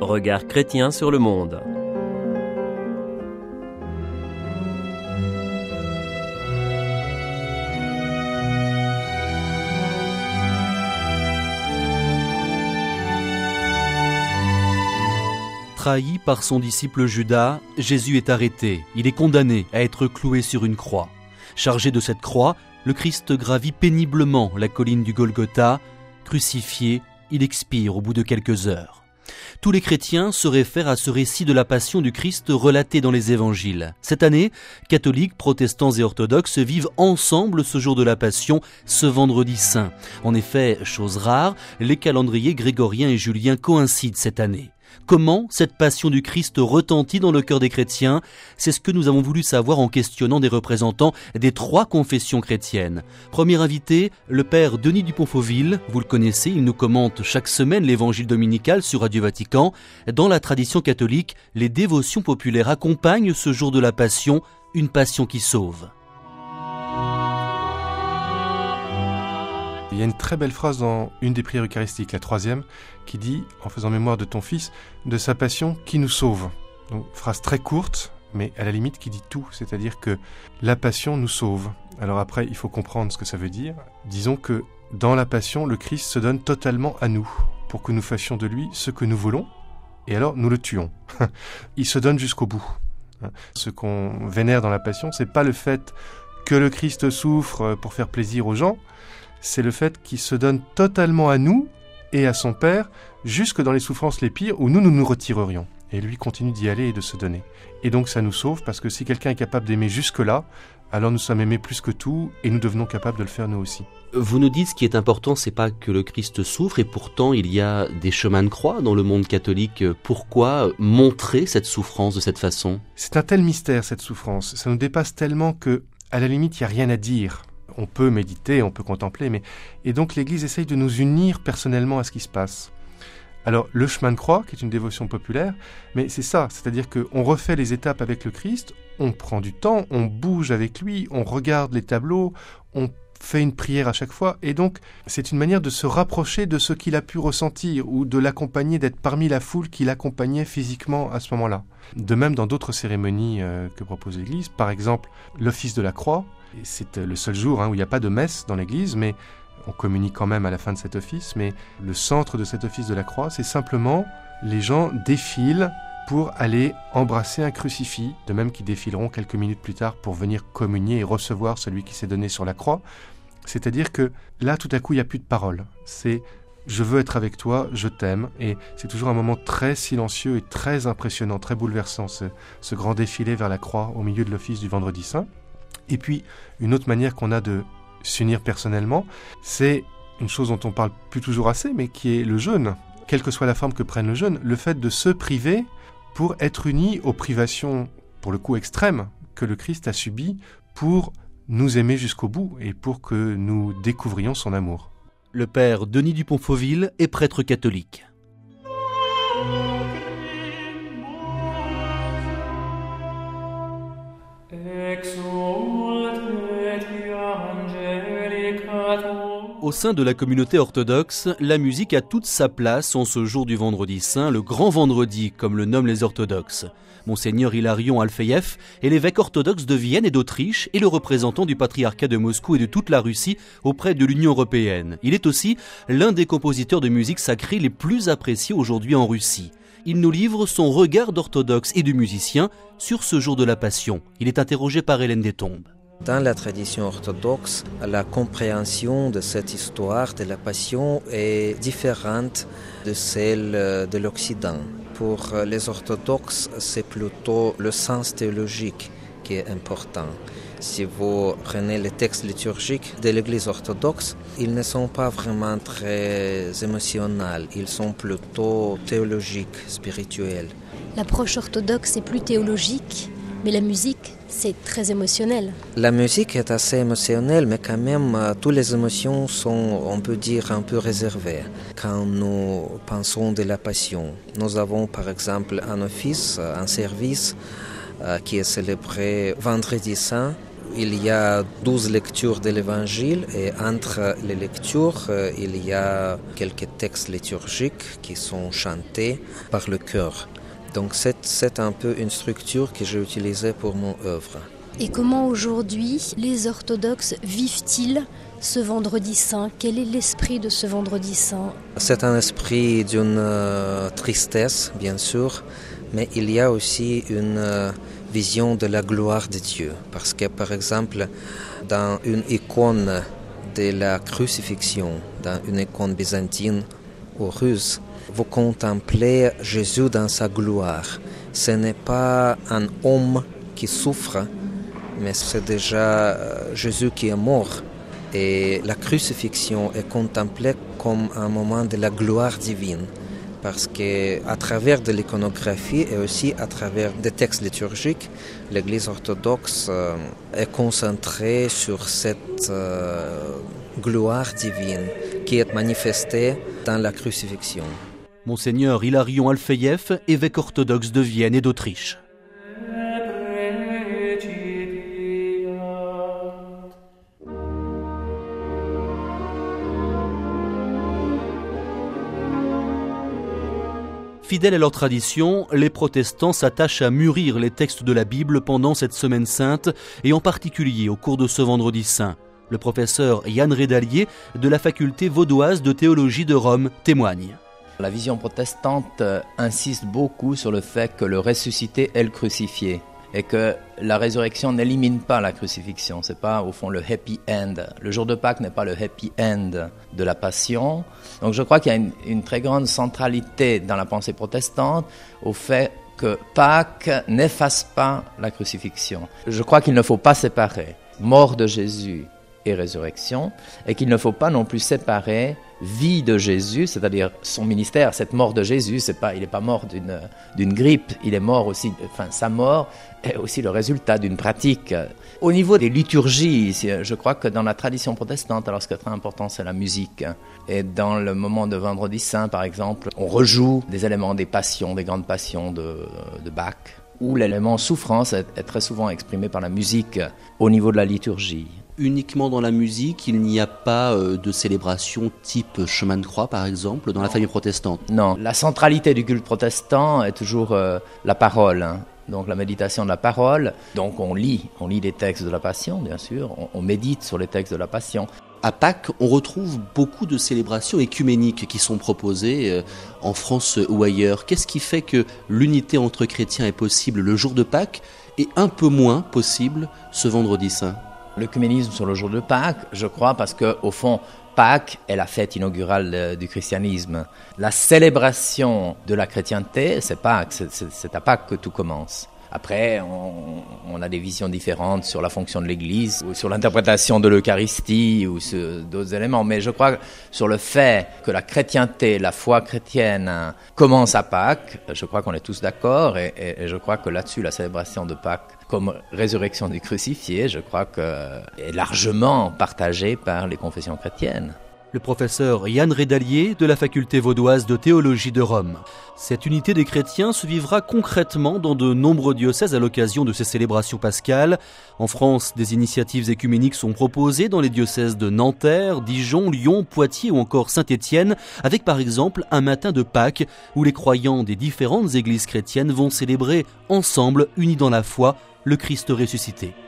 regard chrétien sur le monde. Trahi par son disciple Judas, Jésus est arrêté. Il est condamné à être cloué sur une croix. Chargé de cette croix, le Christ gravit péniblement la colline du Golgotha. Crucifié, il expire au bout de quelques heures. Tous les chrétiens se réfèrent à ce récit de la passion du Christ relaté dans les évangiles. Cette année, catholiques, protestants et orthodoxes vivent ensemble ce jour de la Passion, ce vendredi saint. En effet, chose rare, les calendriers grégorien et julien coïncident cette année. Comment cette passion du Christ retentit dans le cœur des chrétiens? C'est ce que nous avons voulu savoir en questionnant des représentants des 3 confessions chrétiennes. Premier invité, le père Denis Dupont-Fauville. Vous le connaissez, il nous commente chaque semaine l'évangile dominical sur Radio Vatican. Dans la tradition catholique, les dévotions populaires accompagnent ce jour de la Passion, une passion qui sauve. Il y a une très belle phrase dans une des prières eucharistiques, la 3e, qui dit, en faisant mémoire de ton Fils, de sa passion qui nous sauve. Donc, phrase très courte, mais à la limite qui dit tout, c'est-à-dire que la passion nous sauve. Alors après, il faut comprendre ce que ça veut dire. Disons que dans la passion, le Christ se donne totalement à nous, pour que nous fassions de lui ce que nous voulons, et alors nous le tuons. Il se donne jusqu'au bout. Ce qu'on vénère dans la passion, c'est pas le fait que le Christ souffre pour faire plaisir aux gens, c'est le fait qu'il se donne totalement à nous et à son Père, jusque dans les souffrances les pires où nous nous retirerions. Et lui continue d'y aller et de se donner. Et donc ça nous sauve, parce que si quelqu'un est capable d'aimer jusque-là, alors nous sommes aimés plus que tout et nous devenons capables de le faire nous aussi. Vous nous dites ce qui est important, c'est pas que le Christ souffre, et pourtant il y a des chemins de croix dans le monde catholique. Pourquoi montrer cette souffrance de cette façon? C'est un tel mystère, cette souffrance. Ça nous dépasse tellement que, à la limite, il n'y a rien à dire. On peut méditer, on peut contempler, et donc l'Église essaye de nous unir personnellement à ce qui se passe. Alors, le chemin de croix, qui est une dévotion populaire, mais c'est ça, c'est-à-dire qu'on refait les étapes avec le Christ, on prend du temps, on bouge avec lui, on regarde les tableaux, on fait une prière à chaque fois, et donc c'est une manière de se rapprocher de ce qu'il a pu ressentir, ou de l'accompagner, d'être parmi la foule qui l'accompagnait physiquement à ce moment-là. De même dans d'autres cérémonies que propose l'Église, par exemple l'office de la croix. Et c'est le seul jour où il n'y a pas de messe dans l'église, mais on communie quand même à la fin de cet office. Mais le centre de cet office de la croix, c'est simplement les gens défilent pour aller embrasser un crucifix, de même qu'ils défileront quelques minutes plus tard pour venir communier et recevoir celui qui s'est donné sur la croix. C'est-à-dire que là, tout à coup, il n'y a plus de parole. C'est « je veux être avec toi, je t'aime ». Et c'est toujours un moment très silencieux et très impressionnant, très bouleversant, ce grand défilé vers la croix au milieu de l'office du Vendredi Saint. Et puis, une autre manière qu'on a de s'unir personnellement, c'est une chose dont on parle plus toujours assez, mais qui est le jeûne. Quelle que soit la forme que prenne le jeûne, le fait de se priver pour être unis aux privations, pour le coup extrêmes, que le Christ a subies pour nous aimer jusqu'au bout et pour que nous découvrions son amour. Le père Denis Dupont-Fauville est prêtre catholique. Au sein de la communauté orthodoxe, la musique a toute sa place en ce jour du Vendredi Saint, le grand vendredi, comme le nomment les orthodoxes. Monseigneur Hilarion Alfeyev est l'évêque orthodoxe de Vienne et d'Autriche et le représentant du patriarcat de Moscou et de toute la Russie auprès de l'Union européenne. Il est aussi l'un des compositeurs de musique sacrée les plus appréciés aujourd'hui en Russie. Il nous livre son regard d'orthodoxe et de musicien sur ce jour de la Passion. Il est interrogé par Hélène Destombes. Dans la tradition orthodoxe, la compréhension de cette histoire de la Passion est différente de celle de l'Occident. Pour les orthodoxes, c'est plutôt le sens théologique qui est important. Si vous prenez les textes liturgiques de l'Église orthodoxe, ils ne sont pas vraiment très émotionnels, ils sont plutôt théologiques, spirituels. L'approche orthodoxe est plus théologique, mais la musique, c'est très émotionnel. La musique est assez émotionnelle, mais quand même, toutes les émotions sont, on peut dire, un peu réservées. Quand nous pensons de la Passion, nous avons par exemple un office, un service qui est célébré Vendredi Saint. Il y a 12 lectures de l'Évangile et entre les lectures, il y a quelques textes liturgiques qui sont chantés par le chœur. Donc c'est un peu une structure que j'ai utilisée pour mon œuvre. Et comment aujourd'hui les orthodoxes vivent-ils ce vendredi saint? Quel est l'esprit de ce vendredi saint? C'est un esprit d'une tristesse, bien sûr, mais il y a aussi une vision de la gloire de Dieu. Parce que, par exemple, dans une icône de la crucifixion, dans une icône byzantine ou russe, vous contemplez Jésus dans sa gloire. Ce n'est pas un homme qui souffre, mais c'est déjà Jésus qui est mort. Et la crucifixion est contemplée comme un moment de la gloire divine. Parce qu'à travers de l'iconographie et aussi à travers des textes liturgiques, l'Église orthodoxe est concentrée sur cette gloire divine qui est manifestée dans la crucifixion. Monseigneur Hilarion Alfeyev, évêque orthodoxe de Vienne et d'Autriche. Fidèles à leur tradition, les protestants s'attachent à mûrir les textes de la Bible pendant cette semaine sainte et en particulier au cours de ce vendredi saint. Le professeur Yann Redalier de la faculté vaudoise de théologie de Rome témoigne. La vision protestante insiste beaucoup sur le fait que le ressuscité est le crucifié et que la résurrection n'élimine pas la crucifixion. C'est pas au fond le happy end. Le jour de Pâques n'est pas le happy end de la Passion. Donc je crois qu'il y a une très grande centralité dans la pensée protestante au fait que Pâques n'efface pas la crucifixion. Je crois qu'il ne faut pas séparer mort de Jésus et résurrection, et qu'il ne faut pas non plus séparer vie de Jésus, c'est-à-dire son ministère. Cette mort de Jésus, il n'est pas mort d'une grippe, il est mort aussi, sa mort est aussi le résultat d'une pratique. Au niveau des liturgies, je crois que dans la tradition protestante, alors ce qui est très important, c'est la musique. Et dans le moment de Vendredi Saint, par exemple, on rejoue des éléments des passions, des grandes passions de Bach, où l'élément souffrance est très souvent exprimé par la musique au niveau de la liturgie. Uniquement dans la musique, il n'y a pas de célébration type chemin de croix, par exemple, dans la famille protestante? Non, la centralité du culte protestant est toujours la parole, donc la méditation de la parole. Donc on lit les textes de la Passion, bien sûr, on médite sur les textes de la Passion. À Pâques, on retrouve beaucoup de célébrations écuméniques qui sont proposées en France ou ailleurs. Qu'est-ce qui fait que l'unité entre chrétiens est possible le jour de Pâques et un peu moins possible ce vendredi saint? L'œcuménisme sur le jour de Pâques, je crois, parce qu'au fond, Pâques est la fête inaugurale du christianisme. La célébration de la chrétienté, c'est Pâques, c'est à Pâques que tout commence. Après, on a des visions différentes sur la fonction de l'Église, ou sur l'interprétation de l'Eucharistie, ou sur d'autres éléments. Mais je crois que sur le fait que la chrétienté, la foi chrétienne commence à Pâques, je crois qu'on est tous d'accord, et je crois que là-dessus, la célébration de Pâques comme résurrection du crucifié, je crois qu'elle est largement partagée par les confessions chrétiennes. Le professeur Yann Redalier de la faculté vaudoise de théologie de Rome. Cette unité des chrétiens se vivra concrètement dans de nombreux diocèses à l'occasion de ces célébrations pascales. En France, des initiatives écuméniques sont proposées dans les diocèses de Nanterre, Dijon, Lyon, Poitiers ou encore Saint-Étienne, avec par exemple un matin de Pâques où les croyants des différentes églises chrétiennes vont célébrer ensemble, unis dans la foi, le Christ ressuscité.